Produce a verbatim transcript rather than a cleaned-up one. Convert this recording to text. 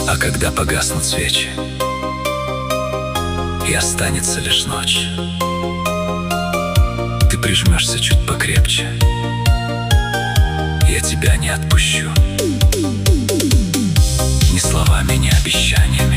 А когда погаснут свечи и останется лишь ночь, ты прижмешься чуть покрепче, я тебя не отпущу. Ни словами, ни обещаниями,